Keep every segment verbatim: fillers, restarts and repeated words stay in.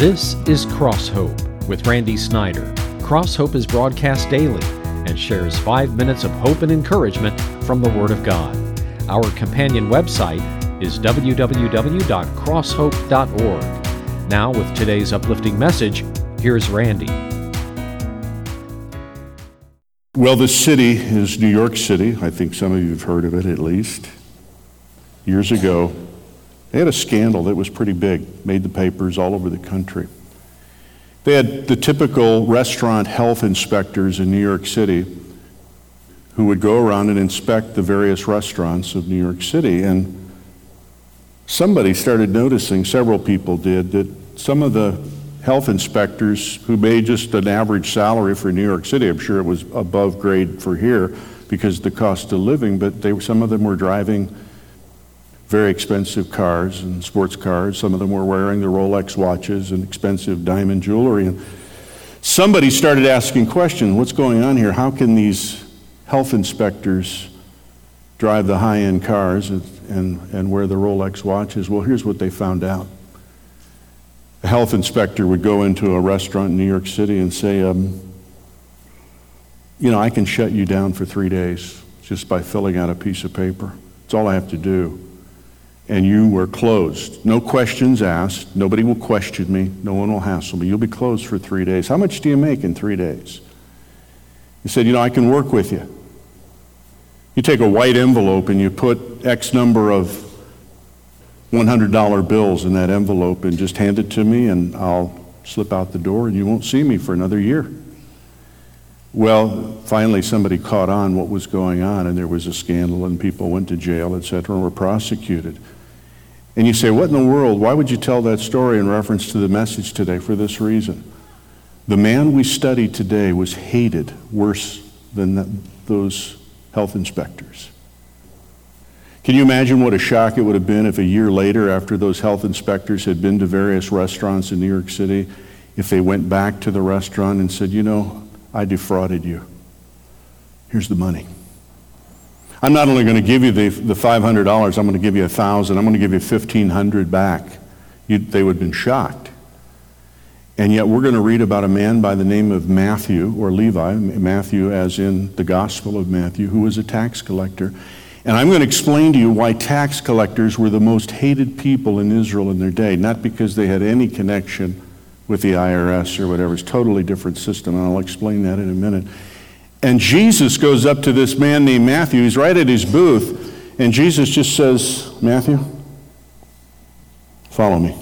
This is Cross Hope with Randy Snyder. Cross Hope is broadcast daily and shares five minutes of hope and encouragement from the Word of God. Our companion website is w w w dot cross hope dot org. Now, with today's uplifting message, here's Randy. Well, this city is New York City. I think some of you have heard of it at least. Years ago, they had a scandal that was pretty big, made the papers all over the country. They had the typical restaurant health inspectors in New York City who would go around and inspect the various restaurants of New York City. And somebody started noticing, several people did, that some of the health inspectors who made just an average salary for New York City, I'm sure it was above grade for here because of the cost of living, but they, some of them were driving very expensive cars and sports cars. Some of them were wearing the Rolex watches and expensive diamond jewelry. And somebody started asking questions, what's going on here? How can these health inspectors drive the high-end cars and, and, and wear the Rolex watches? Well, here's what they found out. A health inspector would go into a restaurant in New York City and say, um, you know, I can shut you down for three days just by filling out a piece of paper. That's all I have to do. And you were closed. No questions asked. Nobody will question me. No one will hassle me. You'll be closed for three days. How much do you make in three days? He said, you know, I can work with you. You take a white envelope and you put X number of one hundred dollar bills in that envelope and just hand it to me and I'll slip out the door and you won't see me for another year. Well, finally somebody caught on what was going on and there was a scandal and people went to jail, et cetera, and were prosecuted. And you say, what in the world? Why would you tell that story in reference to the message today? For this reason. The man we study today was hated worse than that, those health inspectors. Can you imagine what a shock it would have been if a year later, after those health inspectors had been to various restaurants in New York City, if they went back to the restaurant and said, you know, I defrauded you. Here's the money. I'm not only going to give you the, the five hundred dollars, I'm going to give you one thousand dollars, I'm going to give you fifteen hundred dollars back. You, they would have been shocked. And yet we're going to read about a man by the name of Matthew, or Levi, Matthew as in the Gospel of Matthew, who was a tax collector. And I'm going to explain to you why tax collectors were the most hated people in Israel in their day, not because they had any connection with the I R S or whatever. It's a totally different system, and I'll explain that in a minute. And Jesus goes up to this man named Matthew. He's right at his booth, and Jesus just says, Matthew, follow me.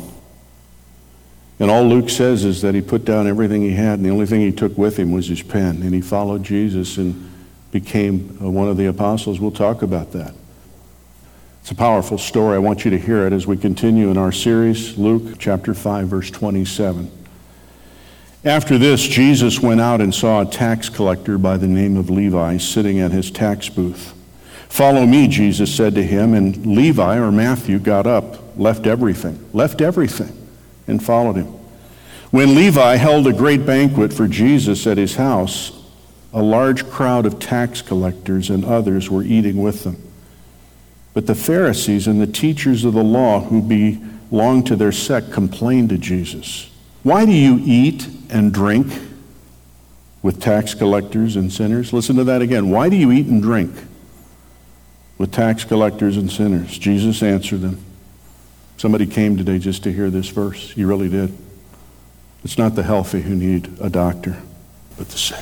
And all Luke says is that he put down everything he had, and the only thing he took with him was his pen, and he followed Jesus and became one of the apostles. We'll talk about that. It's a powerful story. I want you to hear it as we continue in our series, Luke chapter five, verse twenty-seven. After this, Jesus went out and saw a tax collector by the name of Levi sitting at his tax booth. Follow me, Jesus said to him, and Levi, or Matthew, got up, left everything, left everything, and followed him. When Levi held a great banquet for Jesus at his house, a large crowd of tax collectors and others were eating with them. But the Pharisees and the teachers of the law who belonged to their sect complained to Jesus. Why do you eat and drink with tax collectors and sinners? Listen to that again. Why do you eat and drink with tax collectors and sinners? Jesus answered them. Somebody came today just to hear this verse. You really did. It's not the healthy who need a doctor, but the sick.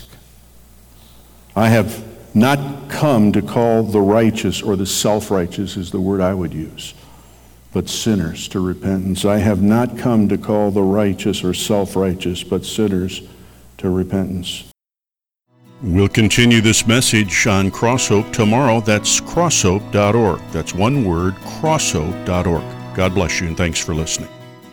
I have not come to call the righteous, or the self-righteous is the word I would use, but sinners to repentance. I have not come to call the righteous or self-righteous, but sinners to repentance. We'll continue this message on Cross Hope tomorrow. That's cross hope dot org. That's one word, cross hope dot org. God bless you, and thanks for listening.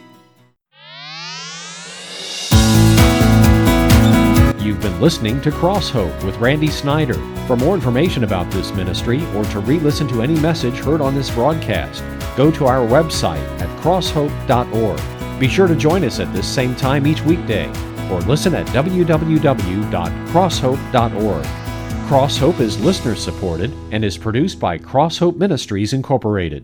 You've been listening to Cross Hope with Randy Snyder. For more information about this ministry or to re-listen to any message heard on this broadcast, go to our website at cross hope dot org. Be sure to join us at this same time each weekday, or listen at w w w dot cross hope dot org. Cross Hope is listener supported and is produced by Cross Hope Ministries Incorporated.